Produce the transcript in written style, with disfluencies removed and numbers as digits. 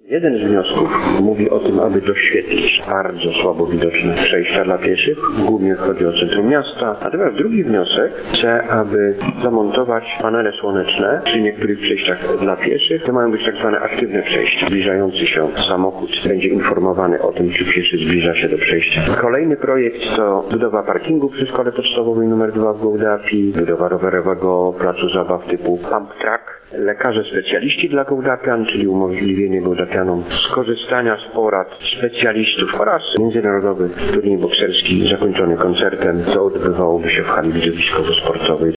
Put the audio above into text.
Jeden z wniosków mówi o tym, aby doświetlić bardzo słabo widoczne przejścia dla pieszych. Głównie chodzi o centrum miasta. Natomiast drugi wniosek chce, aby zamontować panele słoneczne przy niektórych przejściach dla pieszych. To mają być tak zwane aktywne przejścia. Zbliżający się samochód będzie informowany o tym, czy pieszy zbliża się do przejścia. Kolejny projekt to budowa parkingu przy szkole podstawowej nr 2 w Gołdapi, budowa rowerowego placu zabaw typu pump track, lekarze specjaliści dla gołdapian, czyli umożliwienie gołdapianom skorzystania z porad specjalistów oraz międzynarodowy turniej bokserski zakończony koncertem, co odbywałoby się w hali widowiskowo-sportowej